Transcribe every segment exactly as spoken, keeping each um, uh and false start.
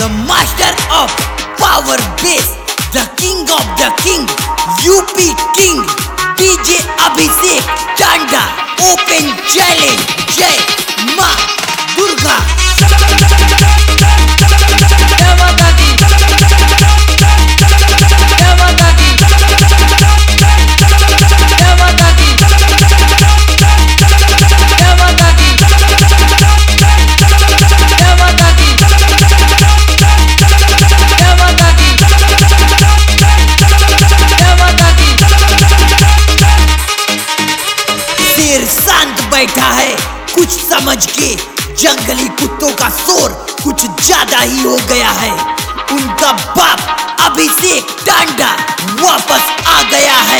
the master of power bass, the king of the king, U P king, D J Abhishek Tanda, open challenge, Jai Ma Durga. शेर शांत बैठा है कुछ समझ के, जंगली कुत्तों का शोर कुछ ज्यादा ही हो गया है। उनका बाप अभिषेक टांडा वापस आ गया है।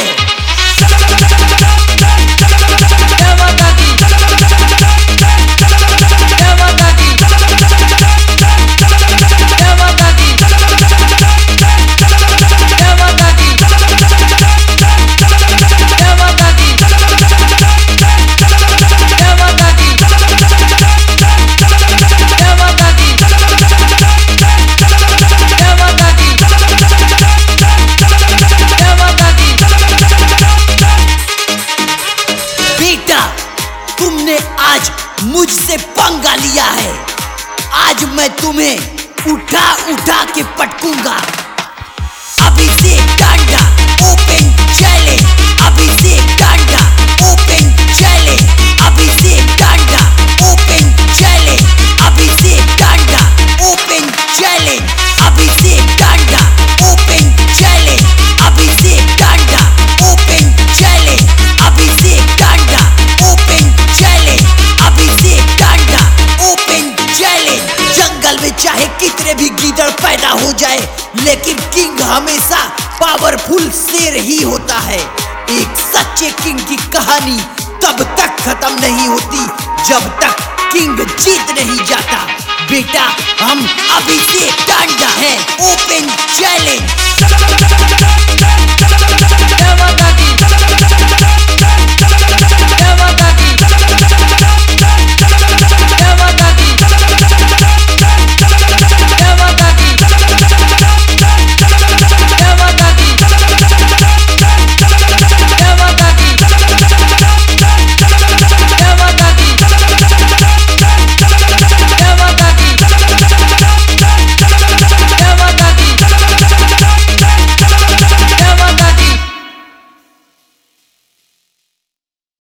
तुमने आज मुझसे पंगा लिया है, आज मैं तुम्हें उठा उठा के पटकूंगा। Abhishek Tanda open challenge, Abhishek Tanda open challenge, Abhishek Tanda open challenge, Abhishek Tanda open challenge, Abhishek Tanda open challenge, Abhishek Tanda open challenge, Abhishek Tanda open challenge, Abhishek Tanda open challenge. जंगल में चाहे कितने भी गीदड़ पैदा हो जाए, लेकिन किंग हमेशा पावरफुल शेर ही होता है। एक सच्चे किंग की कहानी तब तक खत्म नहीं होती जब तक किंग जीत नहीं जाता। बेटा हम अभिषेक टांडा हैं, ओपन चैलेंज।